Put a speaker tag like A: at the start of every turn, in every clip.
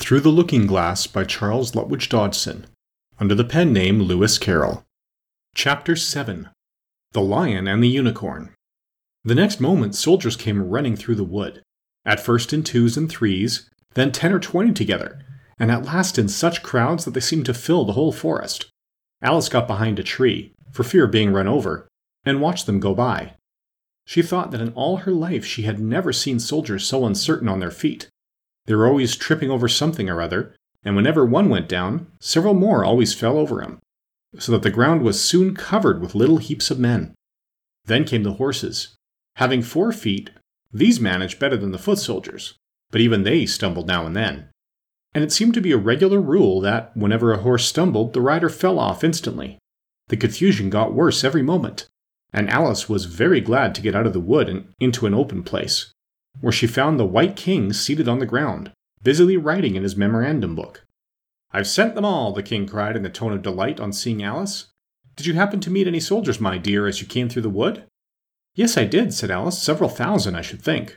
A: Through the Looking Glass by Charles Lutwidge Dodgson, under the pen name Lewis Carroll. Chapter 7. The Lion and the Unicorn. The next moment soldiers came running through the wood, at first in 2s and 3s, then 10 or 20 together, and at last in such crowds that they seemed to fill the whole forest. Alice got behind a tree, for fear of being run over, and watched them go by. She thought that in all her life she had never seen soldiers so uncertain on their feet. They were always tripping over something or other, and whenever one went down, several more always fell over him, so that the ground was soon covered with little heaps of men. Then came the horses. Having 4 feet, these managed better than the foot soldiers, but even they stumbled now and then. And it seemed to be a regular rule that, whenever a horse stumbled, the rider fell off instantly. The confusion got worse every moment, and Alice was very glad to get out of the wood and into an open place, where she found the White King seated on the ground, busily writing in his memorandum book. "I've sent them all," the king cried in a tone of delight on seeing Alice. "Did you happen to meet any soldiers, my dear, as you came through the wood?" "Yes, I did," said Alice. "Several thousand, I should think."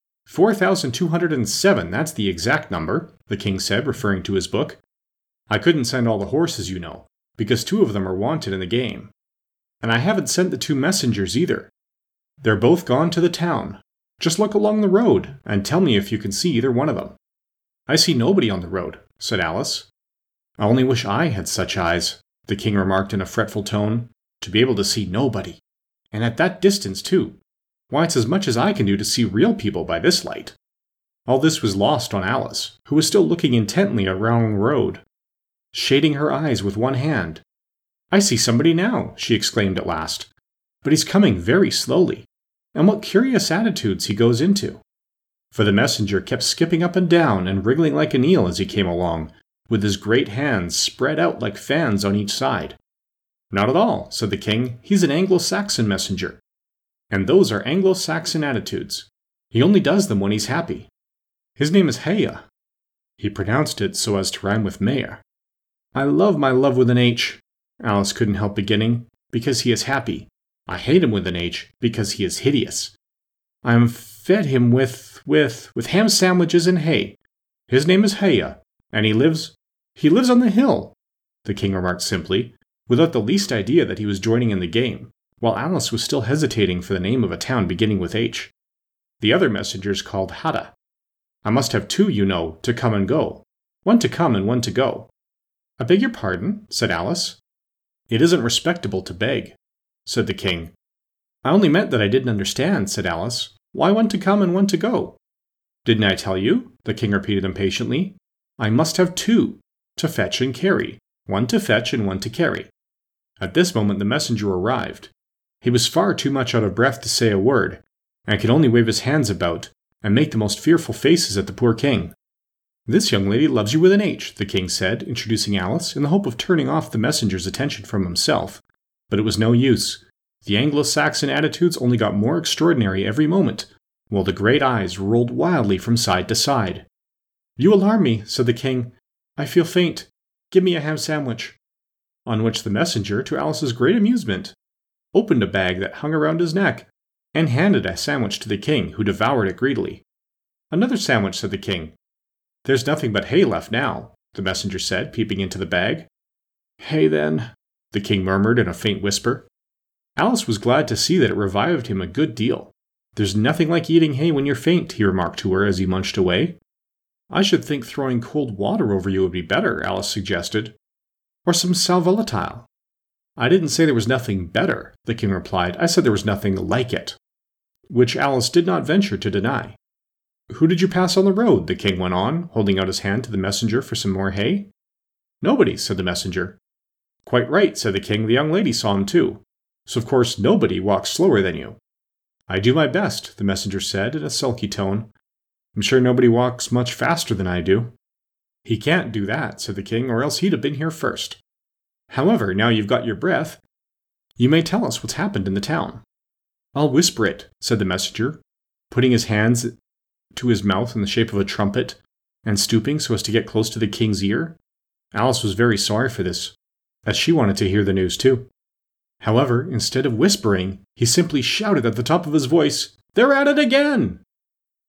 A: 4,207, that's the exact number, the king said, referring to his book. "I couldn't send all the horses, you know, because 2 of them are wanted in the game. And I haven't sent the 2 messengers either. They're both gone to the town. Just look along the road, and tell me if you can see either one of them." "I see nobody on the road," said Alice. "I only wish I had such eyes," the king remarked in a fretful tone, "to be able to see nobody. And at that distance, too. Why, it's as much as I can do to see real people by this light." All this was lost on Alice, who was still looking intently along the road, shading her eyes with one hand. "I see somebody now," she exclaimed at last. "But he's coming very slowly. And what curious attitudes he goes into." For the messenger kept skipping up and down and wriggling like an eel as he came along, with his great hands spread out like fans on each side. "Not at all," said the king. "He's an Anglo-Saxon messenger. And those are Anglo-Saxon attitudes. He only does them when he's happy. His name is Heya." He pronounced it so as to rhyme with mayor. "I love my love with an H," Alice couldn't help beginning, "because he is happy. I hate him with an H, because he is hideous. I am fed him with ham sandwiches and hay. His name is Heya, and he lives on the hill," the king remarked simply, without the least idea that he was joining in the game, while Alice was still hesitating for the name of a town beginning with H. "The other messenger's called Hada. I must have 2, you know, to come and go. One to come and one to go." "I beg your pardon," said Alice. "It isn't respectable to beg," said the king. "I only meant that I didn't understand," said Alice. "Why one to come and one to go?" "Didn't I tell you?" the king repeated impatiently. "I must have 2, to fetch and carry. One to fetch and one to carry." At this moment the messenger arrived. He was far too much out of breath to say a word, and could only wave his hands about, and make the most fearful faces at the poor king. "This young lady loves you with an H," the king said, introducing Alice, in the hope of turning off the messenger's attention from himself. But it was no use. The Anglo-Saxon attitudes only got more extraordinary every moment, while the great eyes rolled wildly from side to side. "You alarm me," said the king. "I feel faint. Give me a ham sandwich." On which the messenger, to Alice's great amusement, opened a bag that hung around his neck, and handed a sandwich to the king, who devoured it greedily. "Another sandwich," said the king. "There's nothing but hay left now," the messenger said, peeping into the bag. "Hay, then," the king murmured in a faint whisper. Alice was glad to see that it revived him a good deal. "There's nothing like eating hay when you're faint," he remarked to her as he munched away. "I should think throwing cold water over you would be better," Alice suggested. "Or some sal volatile." "I didn't say there was nothing better," the king replied. "I said there was nothing like it." Which Alice did not venture to deny. "Who did you pass on the road?" the king went on, holding out his hand to the messenger for some more hay. "Nobody," said the messenger. "Quite right," said the king. "The young lady saw him too. So of course nobody walks slower than you." "I do my best," the messenger said in a sulky tone. "I'm sure nobody walks much faster than I do." "He can't do that," said the king, "or else he'd have been here first. However, now you've got your breath, you may tell us what's happened in the town." "I'll whisper it," said the messenger, putting his hands to his mouth in the shape of a trumpet, and stooping so as to get close to the king's ear. Alice was very sorry for this, as she wanted to hear the news too. However, instead of whispering, he simply shouted at the top of his voice, "They're at it again!"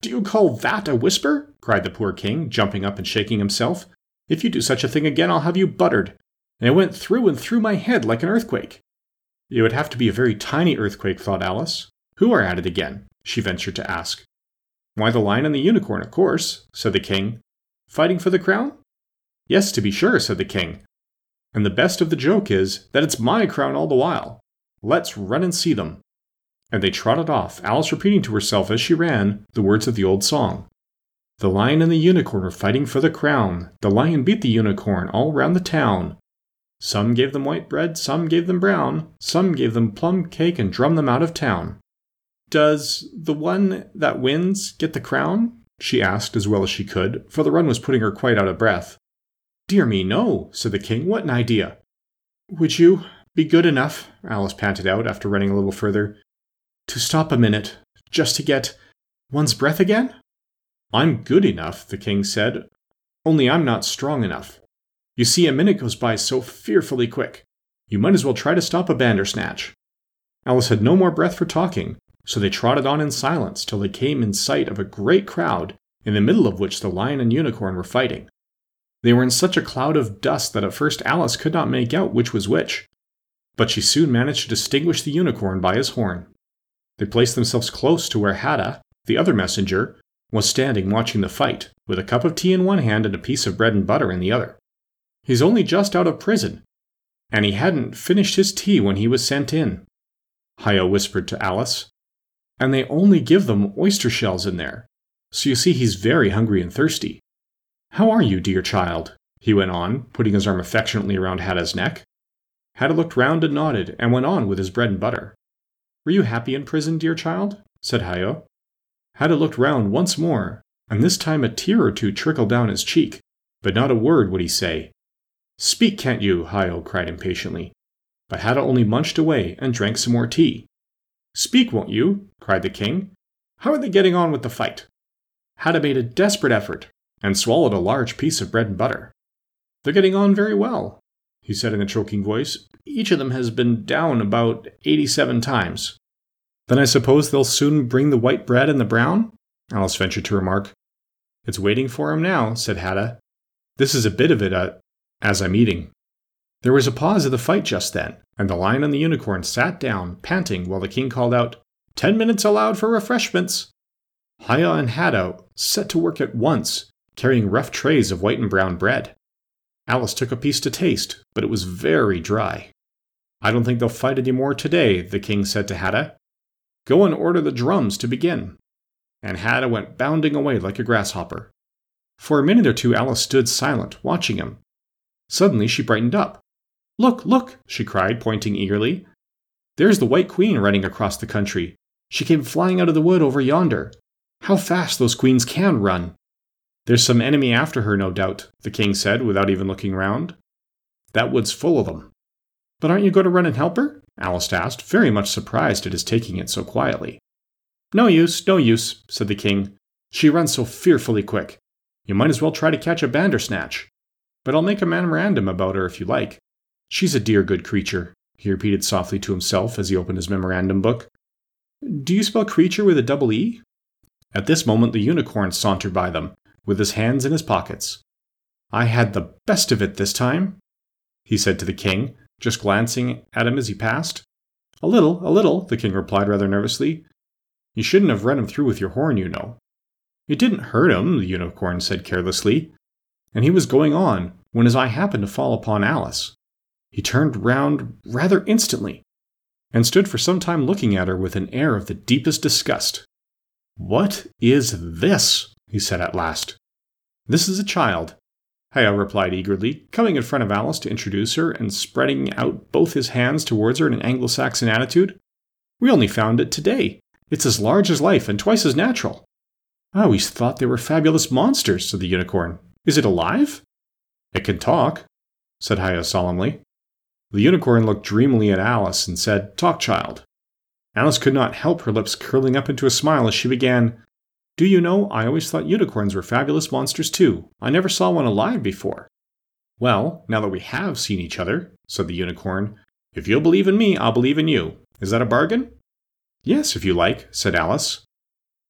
A: Do you call that a whisper? Cried the poor king, jumping up and shaking himself. If you do such a thing again, I'll have you buttered. And it went through and through my head like an earthquake. It would have to be a very tiny earthquake, thought Alice. Who are at it again? She ventured to ask. Why, the Lion and the Unicorn, of course, said the king. Fighting for the crown? Yes, to be sure, said the king. And the best of the joke is that it's my crown all the while. Let's run and see them. And they trotted off, Alice repeating to herself as she ran the words of the old song. The Lion and the Unicorn were fighting for the crown. The Lion beat the Unicorn all round the town. Some gave them white bread, some gave them brown. Some gave them plum cake and drummed them out of town. Does the one that wins get the crown? She asked as well as she could, for the run was putting her quite out of breath. Dear me, no, said the king. What an idea. Would you be good enough, Alice panted out after running a little further, to stop a minute, just to get one's breath again? I'm good enough, the king said, only I'm not strong enough. You see, a minute goes by so fearfully quick. You might as well try to stop a bandersnatch. Alice had no more breath for talking, so they trotted on in silence till they came in sight of a great crowd, in the middle of which the Lion and Unicorn were fighting. They were in such a cloud of dust that at first Alice could not make out which was which, but she soon managed to distinguish the Unicorn by his horn. They placed themselves close to where Hadda, the other messenger, was standing watching the fight, with a cup of tea in one hand and a piece of bread and butter in the other. He's only just out of prison, and he hadn't finished his tea when he was sent in, Hayo whispered to Alice. And they only give them oyster shells in there, so you see he's very hungry and thirsty. How are you, dear child? He went on, putting his arm affectionately around Hadda's neck. Hadda looked round and nodded, and went on with his bread and butter. Were you happy in prison, dear child? Said Hayo. Hadda looked round once more, and this time a tear or two trickled down his cheek, but not a word would he say. Speak, can't you? Hayo cried impatiently. But Hadda only munched away and drank some more tea. Speak, won't you? Cried the king. How are they getting on with the fight? Hadda made a desperate effort, and swallowed a large piece of bread and butter. They're getting on very well, he said in a choking voice. Each of them has been down about 87 times. Then I suppose they'll soon bring the white bread and the brown? Alice ventured to remark. It's waiting for him now, said Hadda. This is a bit of it, as I'm eating. There was a pause of the fight just then, and the Lion and the Unicorn sat down, panting, while the king called out, 10 minutes allowed for refreshments. Hayo and Hadda set to work at once, carrying rough trays of white and brown bread. Alice took a piece to taste, but it was very dry. I don't think they'll fight any more today, the king said to Hadda. Go and order the drums to begin. And Hadda went bounding away like a grasshopper. For a minute or two Alice stood silent, watching him. Suddenly she brightened up. Look, look, she cried, pointing eagerly. There's the White Queen running across the country. She came flying out of the wood over yonder. How fast those queens can run! There's some enemy after her, no doubt, the king said, without even looking round. That wood's full of them. But aren't you going to run and help her? Alice asked, very much surprised at his taking it so quietly. No use, said the king. She runs so fearfully quick. You might as well try to catch a bandersnatch. But I'll make a memorandum about her if you like. She's a dear good creature, he repeated softly to himself as he opened his memorandum book. Do you spell creature with a double E? At this moment the Unicorn sauntered by them, with his hands in his pockets. I had the best of it this time, he said to the king, just glancing at him as he passed. A little, the king replied rather nervously. You shouldn't have run him through with your horn, you know. It didn't hurt him, the Unicorn said carelessly, and he was going on when his eye happened to fall upon Alice. He turned round rather instantly, and stood for some time looking at her with an air of the deepest disgust. What is this? He said at last. This is a child, Hayo replied eagerly, coming in front of Alice to introduce her and spreading out both his hands towards her in an Anglo-Saxon attitude. We only found it today. It's as large as life and twice as natural. I always thought they were fabulous monsters, said the Unicorn. Is it alive? It can talk, said Hayo solemnly. The Unicorn looked dreamily at Alice and said, Talk, child. Alice could not help her lips curling up into a smile as she began, Do you know, I always thought unicorns were fabulous monsters too. I never saw one alive before. Well, now that we have seen each other, said the Unicorn, if you'll believe in me, I'll believe in you. Is that a bargain? Yes, if you like, said Alice.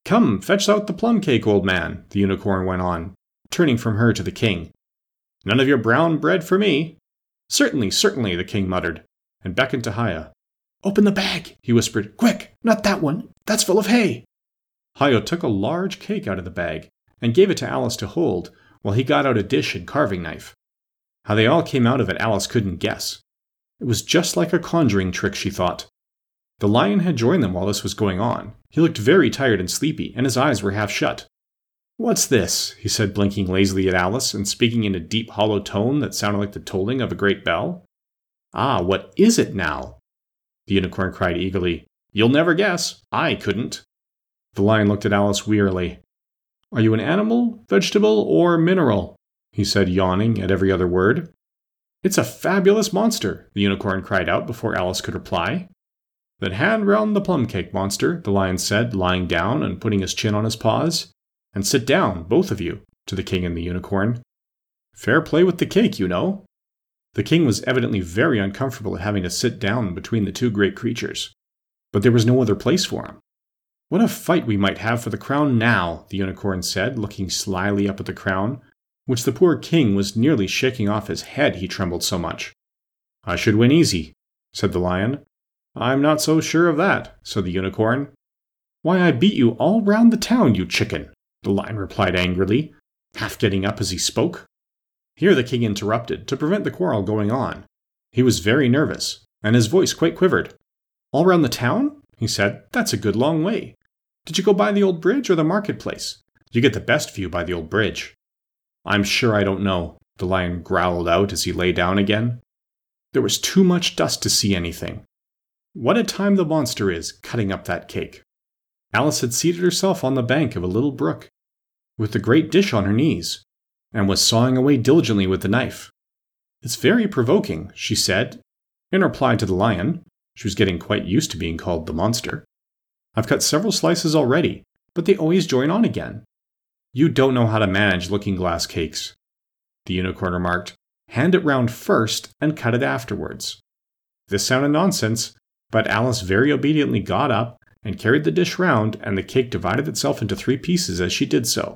A: Come, fetch out the plum cake, old man, the unicorn went on, turning from her to the king. None of your brown bread for me. Certainly, certainly, the king muttered, and beckoned to Haya. Open the bag, he whispered. Quick, not that one. That's full of hay. Haya took a large cake out of the bag and gave it to Alice to hold while he got out a dish and carving knife. How they all came out of it Alice couldn't guess. It was just like a conjuring trick, she thought. The lion had joined them while this was going on. He looked very tired and sleepy, and his eyes were half shut. What's this? He said, blinking lazily at Alice and speaking in a deep, hollow tone that sounded like the tolling of a great bell. Ah, what is it now? The unicorn cried eagerly. You'll never guess. I couldn't. The lion looked at Alice wearily. Are you an animal, vegetable, or mineral? He said, yawning at every other word. It's a fabulous monster, the unicorn cried out before Alice could reply. Then hand round the plum cake, monster, the lion said, lying down and putting his chin on his paws. And sit down, both of you, to the king and the unicorn. Fair play with the cake, you know. The king was evidently very uncomfortable at having to sit down between the two great creatures. But there was no other place for him. What a fight we might have for the crown now, the unicorn said, looking slyly up at the crown, which the poor king was nearly shaking off his head, he trembled so much. I should win easy, said the lion. I'm not so sure of that, said the unicorn. Why, I beat you all round the town, you chicken, the lion replied angrily, half getting up as he spoke. Here the king interrupted, to prevent the quarrel going on. He was very nervous, and his voice quite quivered. All round the town? He said. That's a good long way. Did you go by the old bridge or the marketplace? You get the best view by the old bridge. I'm sure I don't know, the lion growled out as he lay down again. There was too much dust to see anything. What a time the monster is, cutting up that cake. Alice had seated herself on the bank of a little brook, with the great dish on her knees, and was sawing away diligently with the knife. It's very provoking, she said, in reply to the lion. She was getting quite used to being called the monster. I've cut several slices already, but they always join on again. You don't know how to manage looking-glass cakes, the unicorn remarked. Hand it round first and cut it afterwards. This sounded nonsense, but Alice very obediently got up and carried the dish round, and the cake divided itself into 3 pieces as she did so.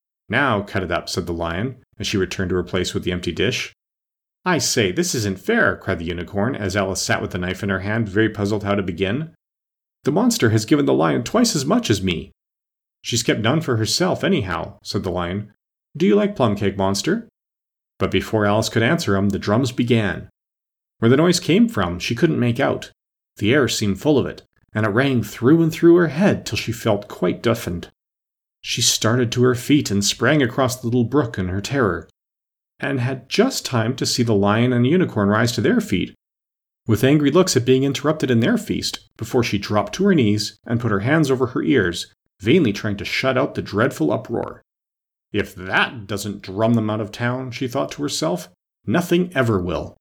A: Now cut it up, said the lion, as she returned to her place with the empty dish. I say, this isn't fair, cried the unicorn, as Alice sat with the knife in her hand, very puzzled how to begin. The monster has given the lion twice as much as me. She's kept none for herself, anyhow, said the lion. Do you like plum cake, monster? But before Alice could answer him, the drums began. Where the noise came from, she couldn't make out. The air seemed full of it, and it rang through and through her head till she felt quite deafened. She started to her feet and sprang across the little brook in her terror, and had just time to see the lion and the unicorn rise to their feet, with angry looks at being interrupted in their feast, before she dropped to her knees and put her hands over her ears, vainly trying to shut out the dreadful uproar. If that doesn't drum them out of town, she thought to herself, nothing ever will.